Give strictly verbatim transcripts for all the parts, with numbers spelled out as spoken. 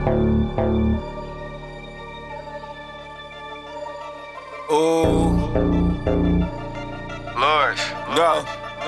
Ooh, Lord, go.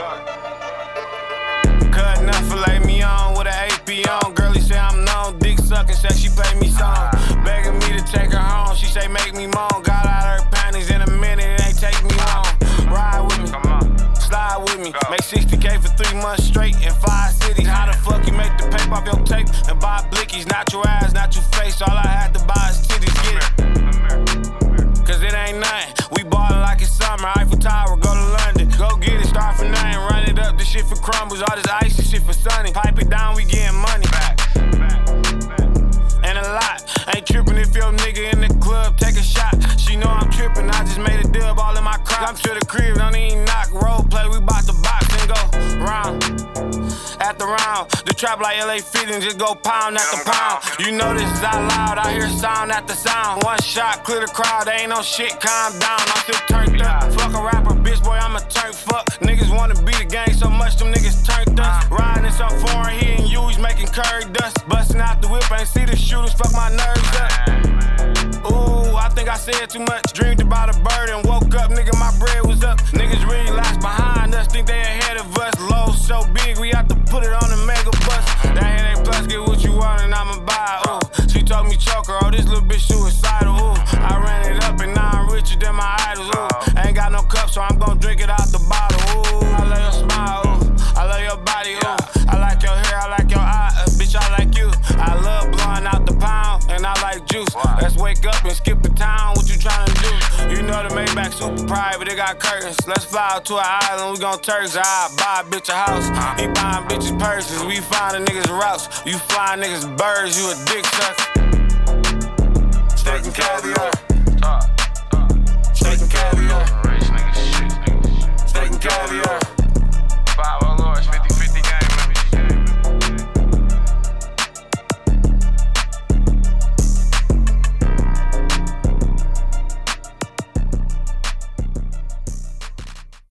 Cutting up, fillet me on with an A P on. Girlie say I'm known, dick sucking, say she pay me some. Begging me to take her home, she say make me moan. Got out her panties in a minute, it ain't take me long. Ride with me, come on. slide with me. Go. Make sixty K for three months straight in five cities. How the fuck you make the paper off your tape and buy blickies? Not your ass, not your face, all I had to buy is titties. Get it? Cause it ain't nothing. We ballin' like it's summer. Eiffel Tower, go to London. Go get it, start from nothing. Run it up, this shit for crumbles. All this icy shit for sunny. Pipe it down, we getting money. Back, back, back. And a lot. Ain't trippin' if your nigga in the club take a shot. She know I'm trippin', I just made a dub all in my crop. I'm to the crib, don't even knock. Role play, we bout to box and go round after round. The trap like L A Fitting, just go pound after pound. You know this is out loud, I hear sound after sound. One shot, clear the crowd, ain't no shit, calm down. I'm still turned up. Fuck a rapper, bitch, boy, I'm a turn fuck. Niggas wanna be the gang so much, them niggas turned us. Riding in some foreign, he and you, he's making curry dust. Busting out the whip, ain't see the shooters, fuck my nerves up. Ooh, I think I said too much. Dreamed about a bird and woke up, nigga, my bread was up. Niggas really lost behind us, think they ahead of us. Low so big, we have to put it on the mega bus. That headache plus, get what you want and I'ma buy. Ooh, she told me choke her, oh, this little bitch suicidal. Ooh, I ran it up and now I'm richer than my idols. Ooh, ain't got no cup, so I'm gon' drink it out the bottle. Ooh, I love your smile, ooh, I love your body, ooh, I like your hair, I like your eye, uh, bitch, I like you. I love blowing out the pound, and I like juice. Let's wake up and skip the town, what you tryna do? You know the Maybach super private, it got curtains. Let's fly out to an island, we gon' Turks. I buy a bitch a house, he buying bitches purses. We find the niggas routes, you flying niggas birds, you a dick sucker. Steak and caviar.